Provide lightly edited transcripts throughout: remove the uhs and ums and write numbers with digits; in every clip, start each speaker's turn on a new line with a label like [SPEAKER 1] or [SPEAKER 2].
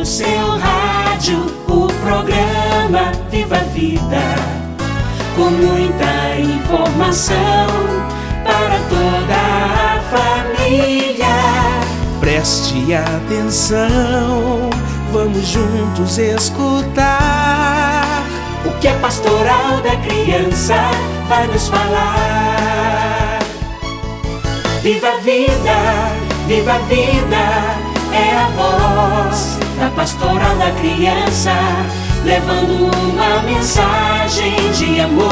[SPEAKER 1] seu rádio, o programa Viva a Vida, com muita informação para toda a família.
[SPEAKER 2] Preste atenção, vamos juntos escutar
[SPEAKER 1] o que a Pastoral da Criança vai nos falar. Viva a vida, viva a vida, é a voz da Pastoral da Criança, levando uma mensagem de amor,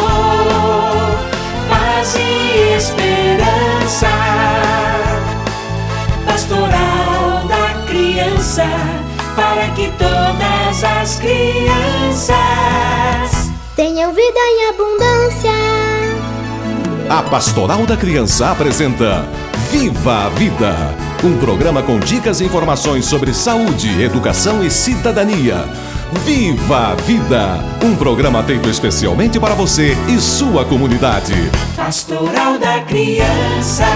[SPEAKER 1] paz e esperança. Pastoral da Criança, para que todas as crianças
[SPEAKER 3] tenham vida em abundância.
[SPEAKER 4] A Pastoral da Criança apresenta Viva a Vida, um programa com dicas e informações sobre saúde, educação e cidadania. Viva a Vida, um programa feito especialmente para você e sua comunidade.
[SPEAKER 1] Pastoral da Criança.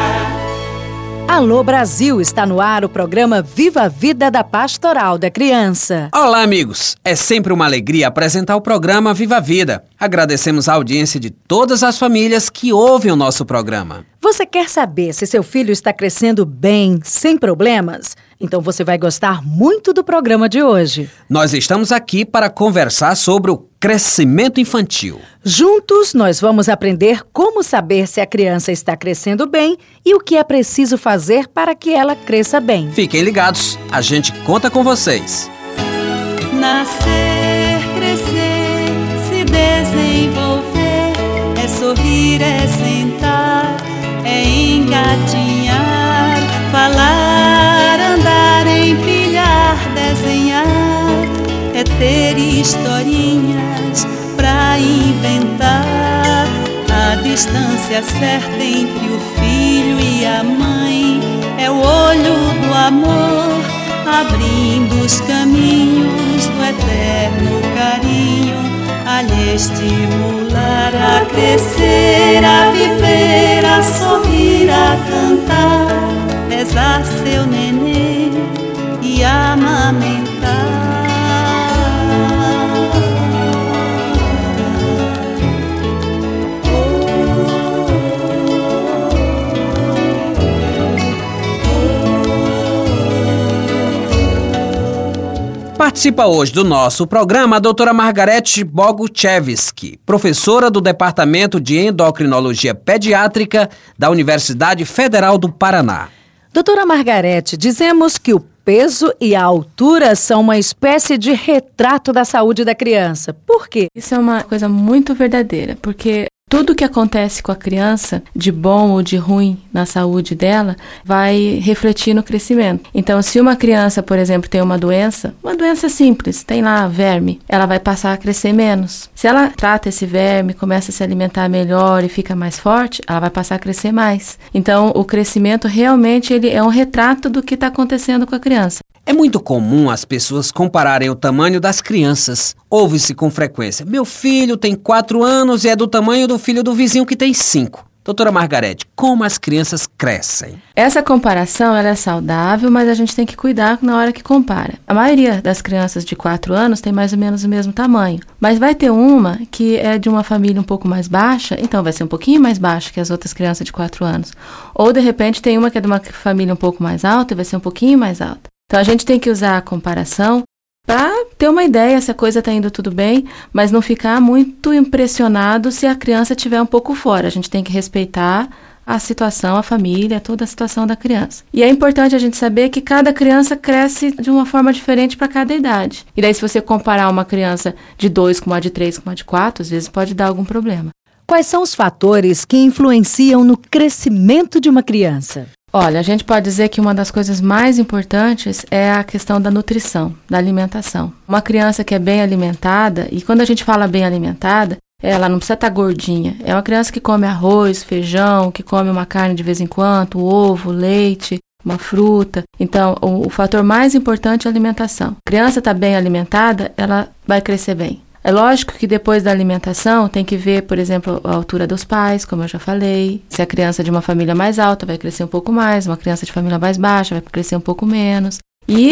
[SPEAKER 5] Alô Brasil, está no ar o programa Viva a Vida da Pastoral da Criança.
[SPEAKER 6] Olá amigos, é sempre uma alegria apresentar o programa Viva a Vida. Agradecemos a audiência de todas as famílias que ouvem o nosso programa.
[SPEAKER 5] Você quer saber se seu filho está crescendo bem, sem problemas? Então você vai gostar muito do programa de hoje.
[SPEAKER 6] Nós estamos aqui para conversar sobre o crescimento infantil.
[SPEAKER 5] Juntos nós vamos aprender como saber se a criança está crescendo bem e o que é preciso fazer para que ela cresça bem.
[SPEAKER 6] Fiquem ligados, a gente conta com vocês.
[SPEAKER 7] Nascer, crescer, se desenvolver, é sorrir, é sentar, é engatinhar, falar, andar, empilhar, desenhar, é ter historinhas pra inventar. A distância certa entre o filho e a mãe é o olho do amor, abrindo os caminhos do eterno carinho, a lhe estimular a crescer, a viver, a sorrir, a cantar, rezar seu nenê e amamentar.
[SPEAKER 6] Participa hoje do nosso programa a doutora Margarete Boguchevski, professora do Departamento de Endocrinologia Pediátrica da Universidade Federal do Paraná.
[SPEAKER 5] Doutora Margarete, dizemos que o peso e a altura são uma espécie de retrato da saúde da criança. Por quê?
[SPEAKER 8] Isso é uma coisa muito verdadeira, porque tudo que acontece com a criança, de bom ou de ruim na saúde dela, vai refletir no crescimento. Então, se uma criança, por exemplo, tem uma doença simples, tem lá verme, ela vai passar a crescer menos. Se ela trata esse verme, começa a se alimentar melhor e fica mais forte, ela vai passar a crescer mais. Então, o crescimento realmente ele é um retrato do que está acontecendo com a criança.
[SPEAKER 6] É muito comum as pessoas compararem o tamanho das crianças. Ouve-se com frequência: meu filho tem 4 anos e é do tamanho do filho do vizinho que tem 5. Doutora Margarete, como as crianças crescem?
[SPEAKER 8] Essa comparação ela é saudável, mas a gente tem que cuidar na hora que compara. A maioria das crianças de 4 anos tem mais ou menos o mesmo tamanho. Mas vai ter uma que é de uma família um pouco mais baixa, então vai ser um pouquinho mais baixa que as outras crianças de 4 anos. Ou, de repente, tem uma que é de uma família um pouco mais alta e vai ser um pouquinho mais alta. Então, a gente tem que usar a comparação para ter uma ideia se a coisa está indo tudo bem, mas não ficar muito impressionado se a criança estiver um pouco fora. A gente tem que respeitar a situação, a família, toda a situação da criança. E é importante a gente saber que cada criança cresce de uma forma diferente para cada idade. E daí, se você comparar uma criança de 2 com uma de 3 com uma de 4, às vezes pode dar algum problema.
[SPEAKER 5] Quais são os fatores que influenciam no crescimento de uma criança?
[SPEAKER 8] Olha, a gente pode dizer que uma das coisas mais importantes é a questão da nutrição, da alimentação. Uma criança que é bem alimentada, e quando a gente fala bem alimentada, ela não precisa estar gordinha. É uma criança que come arroz, feijão, que come uma carne de vez em quando, ovo, leite, uma fruta. Então, o fator mais importante é a alimentação. A criança está bem alimentada, ela vai crescer bem. É lógico que depois da alimentação tem que ver, por exemplo, a altura dos pais, como eu já falei. Se a criança é de uma família mais alta vai crescer um pouco mais, uma criança de família mais baixa vai crescer um pouco menos. E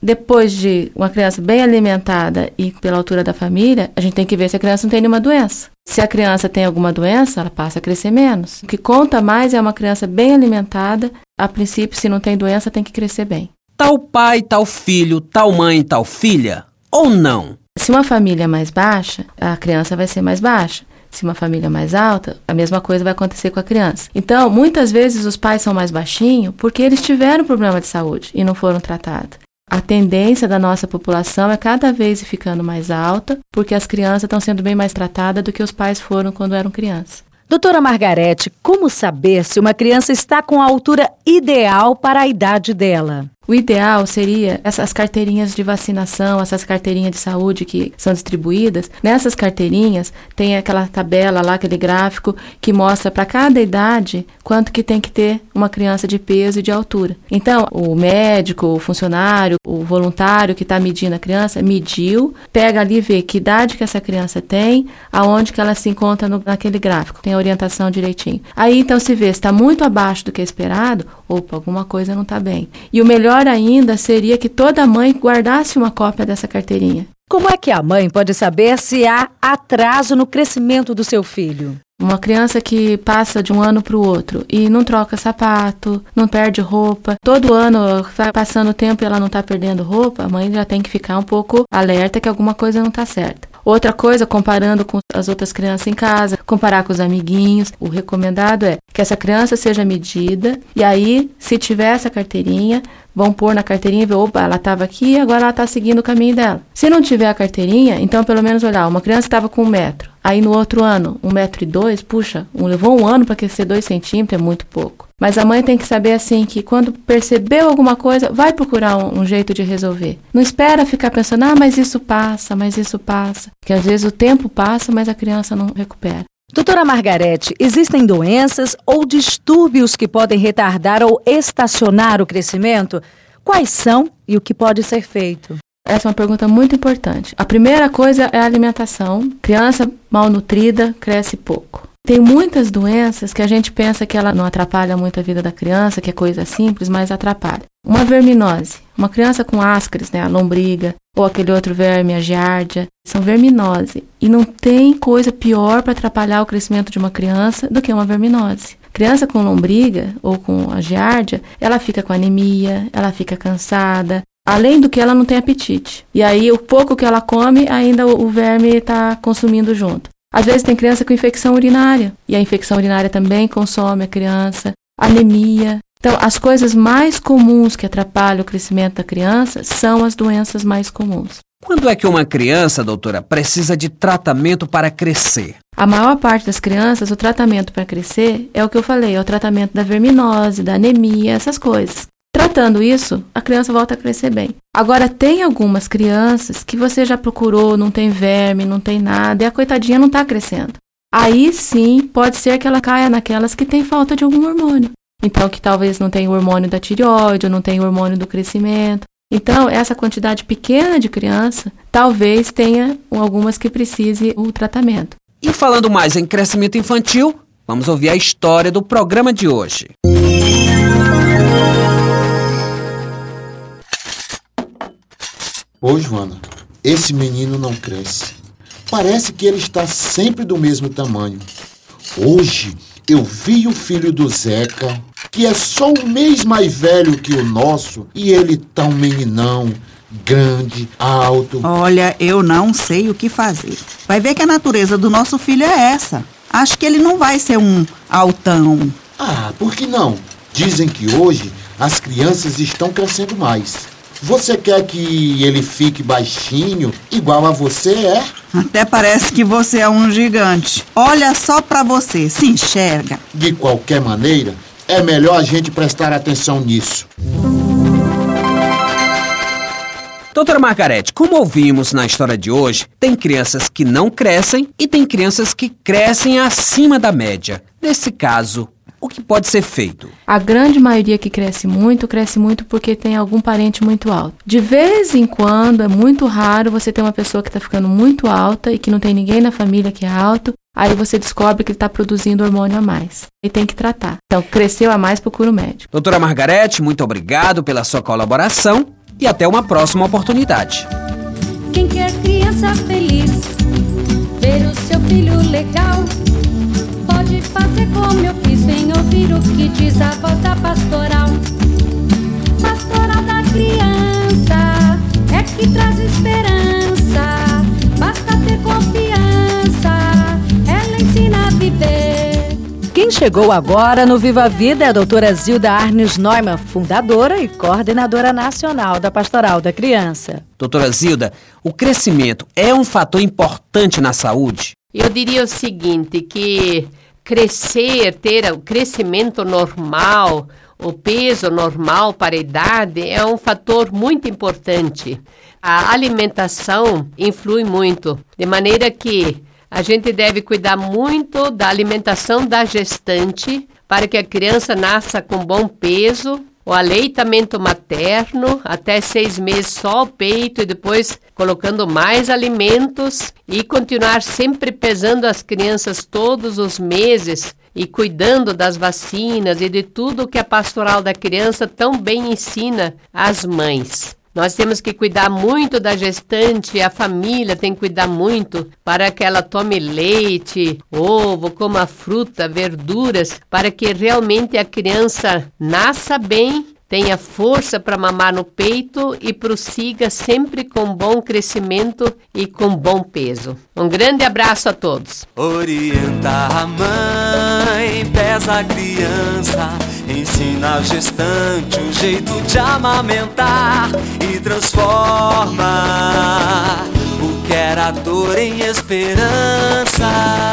[SPEAKER 8] depois de uma criança bem alimentada e pela altura da família, a gente tem que ver se a criança não tem nenhuma doença. Se a criança tem alguma doença, ela passa a crescer menos. O que conta mais é uma criança bem alimentada. A princípio, se não tem doença, tem que crescer bem.
[SPEAKER 6] Tal pai, tal filho, tal mãe, tal filha, ou não?
[SPEAKER 8] Se uma família é mais baixa, a criança vai ser mais baixa. Se uma família é mais alta, a mesma coisa vai acontecer com a criança. Então, muitas vezes os pais são mais baixinhos porque eles tiveram problema de saúde e não foram tratados. A tendência da nossa população é cada vez ir ficando mais alta, porque as crianças estão sendo bem mais tratadas do que os pais foram quando eram crianças.
[SPEAKER 5] Doutora Margarete, como saber se uma criança está com a altura ideal para a idade dela?
[SPEAKER 8] O ideal seria essas carteirinhas de vacinação, essas carteirinhas de saúde que são distribuídas. Nessas carteirinhas tem aquela tabela lá, aquele gráfico que mostra para cada idade quanto que tem que ter uma criança de peso e de altura. Então, o médico, o funcionário, o voluntário que está medindo a criança, mediu, pega ali e vê que idade que essa criança tem, aonde que ela se encontra naquele gráfico. Tem a orientação direitinho. Aí, então, se vê se está muito abaixo do que é esperado, opa, alguma coisa não está bem. E o melhor ainda seria que toda mãe guardasse uma cópia dessa carteirinha.
[SPEAKER 5] Como é que a mãe pode saber se há atraso no crescimento do seu filho?
[SPEAKER 8] Uma criança que passa de um ano para o outro e não troca sapato, não perde roupa, todo ano vai passando o tempo e ela não está perdendo roupa, a mãe já tem que ficar um pouco alerta que alguma coisa não está certa. Outra coisa, comparando com as outras crianças em casa, comparar com os amiguinhos, o recomendado é que essa criança seja medida e aí, se tiver essa carteirinha, vão pôr na carteirinha e ver, opa, ela estava aqui, agora ela está seguindo o caminho dela. Se não tiver a carteirinha, então pelo menos olhar, uma criança estava com 1 metro, aí no outro ano, 1,2 m, puxa, levou 1 ano para crescer 2 centímetros, é muito pouco. Mas a mãe tem que saber assim que quando percebeu alguma coisa, vai procurar um jeito de resolver. Não espera ficar pensando, mas isso passa, mas isso passa. Porque às vezes o tempo passa, mas a criança não recupera.
[SPEAKER 5] Doutora Margarete, existem doenças ou distúrbios que podem retardar ou estacionar o crescimento? Quais são e o que pode ser feito?
[SPEAKER 8] Essa é uma pergunta muito importante. A primeira coisa é a alimentação. Criança mal nutrida cresce pouco. Tem muitas doenças que a gente pensa que ela não atrapalha muito a vida da criança, que é coisa simples, mas atrapalha. Uma verminose, uma criança com ascaris, a lombriga, ou aquele outro verme, a giardia, são verminose. E não tem coisa pior para atrapalhar o crescimento de uma criança do que uma verminose. Criança com lombriga ou com a giardia, ela fica com anemia, ela fica cansada, além do que ela não tem apetite. E aí o pouco que ela come, ainda o verme está consumindo junto. Às vezes tem criança com infecção urinária, e a infecção urinária também consome a criança, anemia. Então, as coisas mais comuns que atrapalham o crescimento da criança são as doenças mais comuns.
[SPEAKER 6] Quando é que uma criança, doutora, precisa de tratamento para crescer?
[SPEAKER 8] A maior parte das crianças, o tratamento para crescer é o que eu falei, é o tratamento da verminose, da anemia, essas coisas. Tratando isso, a criança volta a crescer bem. Agora, tem algumas crianças que você já procurou, não tem verme, não tem nada, e a coitadinha não está crescendo. Aí sim, pode ser que ela caia naquelas que tem falta de algum hormônio. Então, que talvez não tenha o hormônio da tireoide, ou não tenha o hormônio do crescimento. Então, essa quantidade pequena de criança, talvez tenha algumas que precise o tratamento.
[SPEAKER 6] E falando mais em crescimento infantil, vamos ouvir a história do programa de hoje.
[SPEAKER 9] Ô, Joana, esse menino não cresce. Parece que ele está sempre do mesmo tamanho. Hoje eu vi o filho do Zeca, que é só um mês mais velho que o nosso, e ele tá um meninão, grande, alto.
[SPEAKER 10] Olha, eu não sei o que fazer. Vai ver que a natureza do nosso filho é essa. Acho que ele não vai ser um altão.
[SPEAKER 9] Ah, por que não? Dizem que hoje as crianças estão crescendo mais. Você quer que ele fique baixinho, igual a você é?
[SPEAKER 10] Até parece que você é um gigante. Olha só pra você, se enxerga.
[SPEAKER 9] De qualquer maneira, é melhor a gente prestar atenção nisso.
[SPEAKER 6] Doutora Margarete, como ouvimos na história de hoje, tem crianças que não crescem e tem crianças que crescem acima da média. Nesse caso, o que pode ser feito?
[SPEAKER 8] A grande maioria que cresce muito porque tem algum parente muito alto. De vez em quando, é muito raro você ter uma pessoa que está ficando muito alta e que não tem ninguém na família que é alto, aí você descobre que ele está produzindo hormônio a mais. E tem que tratar. Então, cresceu a mais, procura o médico.
[SPEAKER 6] Doutora Margarete, muito obrigado pela sua colaboração. e até uma próxima oportunidade.
[SPEAKER 11] Quem quer criança feliz, ver o seu filho legal, pode fazer como eu fiz, vem ouvir o que diz a voz da pastoral. Pastoral da criança é que traz esperança, basta ter confiança, ela ensina a viver.
[SPEAKER 5] Quem chegou agora no Viva a Vida é a doutora Zilda Arnes Neumann, fundadora e coordenadora nacional da Pastoral da Criança.
[SPEAKER 6] Doutora Zilda, o crescimento é um fator importante na saúde?
[SPEAKER 12] Eu diria o seguinte, que crescer, ter o crescimento normal, o peso normal para a idade é um fator muito importante. A alimentação influi muito, de maneira que a gente deve cuidar muito da alimentação da gestante para que a criança nasça com bom peso, o aleitamento materno, até 6 meses só o peito e depois colocando mais alimentos e continuar sempre pesando as crianças todos os meses e cuidando das vacinas e de tudo que a Pastoral da Criança tão bem ensina às mães. Nós temos que cuidar muito da gestante, a família tem que cuidar muito para que ela tome leite, ovo, coma fruta, verduras, para que realmente a criança nasça bem, tenha força para mamar no peito e prossiga sempre com bom crescimento e com bom peso. Um grande abraço a todos.
[SPEAKER 1] Orienta a mãe, pesa a criança, ensina a gestante o jeito de amamentar e transforma o que era dor em esperança.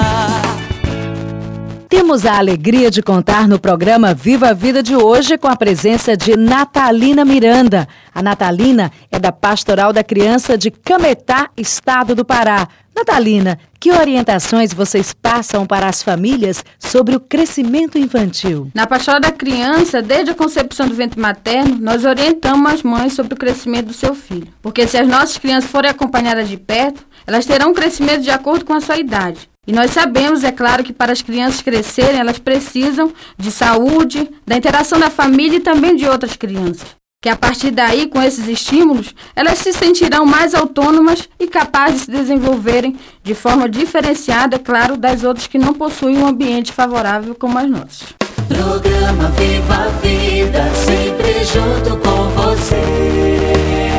[SPEAKER 5] Temos a alegria de contar no programa Viva a Vida de hoje com a presença de Natalina Miranda. A Natalina é da Pastoral da Criança de Cametá, estado do Pará. Natalina, que orientações vocês passam para as famílias sobre o crescimento infantil?
[SPEAKER 13] Na Pastoral da Criança, desde a concepção do ventre materno, nós orientamos as mães sobre o crescimento do seu filho. Porque se as nossas crianças forem acompanhadas de perto, elas terão um crescimento de acordo com a sua idade. E nós sabemos, é claro, que para as crianças crescerem, elas precisam de saúde, da interação da família e também de outras crianças. Que a partir daí, com esses estímulos, elas se sentirão mais autônomas e capazes de se desenvolverem de forma diferenciada, é claro, das outras que não possuem um ambiente favorável como as nossas.
[SPEAKER 1] Programa Viva a Vida, sempre junto com você.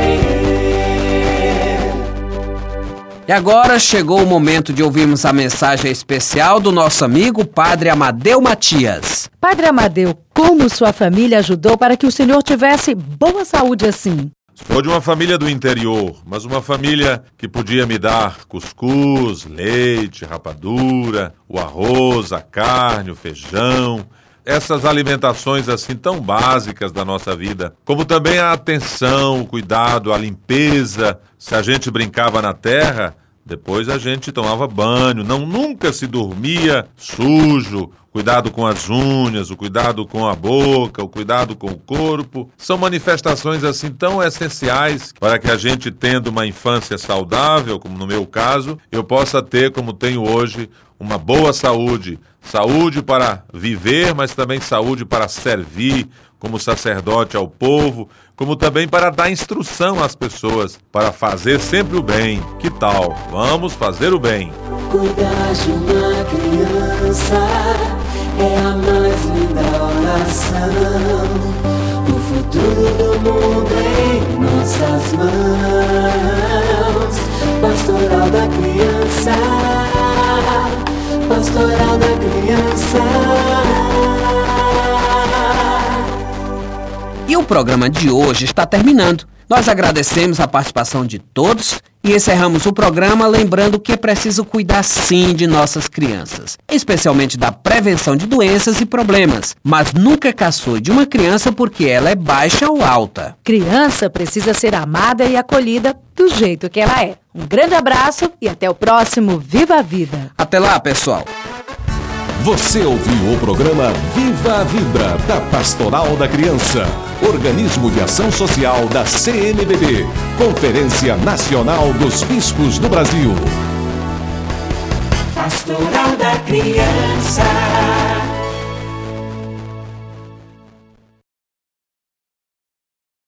[SPEAKER 6] E agora chegou o momento de ouvirmos a mensagem especial do nosso amigo Padre Amadeu Matias.
[SPEAKER 5] Padre Amadeu, como sua família ajudou para que o senhor tivesse boa saúde assim?
[SPEAKER 14] Sou de uma família do interior, mas uma família que podia me dar cuscuz, leite, rapadura, o arroz, a carne, o feijão. Essas alimentações assim tão básicas da nossa vida, como também a atenção, o cuidado, a limpeza. Se a gente brincava na terra, depois a gente tomava banho, nunca se dormia sujo. Cuidado com as unhas, o cuidado com a boca, o cuidado com o corpo. São manifestações assim tão essenciais para que a gente, tendo uma infância saudável, como no meu caso, eu possa ter, como tenho hoje, uma boa saúde. Saúde para viver, mas também saúde para servir como sacerdote ao povo, como também para dar instrução às pessoas, para fazer sempre o bem. Que tal? Vamos fazer o bem.
[SPEAKER 1] Cuidar de uma criança é a mais linda oração. O futuro do mundo em nossas mãos. Pastoral da Criança, Pastoral da Criança.
[SPEAKER 6] E o programa de hoje está terminando. Nós agradecemos a participação de todos e encerramos o programa lembrando que é preciso cuidar sim de nossas crianças, especialmente da prevenção de doenças e problemas, mas nunca caçoe de uma criança porque ela é baixa ou alta.
[SPEAKER 5] Criança precisa ser amada e acolhida do jeito que ela é. Um grande abraço e até o próximo Viva a Vida.
[SPEAKER 6] Até lá, pessoal.
[SPEAKER 4] Você ouviu o programa Viva a Vida, da Pastoral da Criança, organismo de ação social da CNBB, Conferência Nacional dos Bispos do Brasil.
[SPEAKER 1] Pastoral da Criança.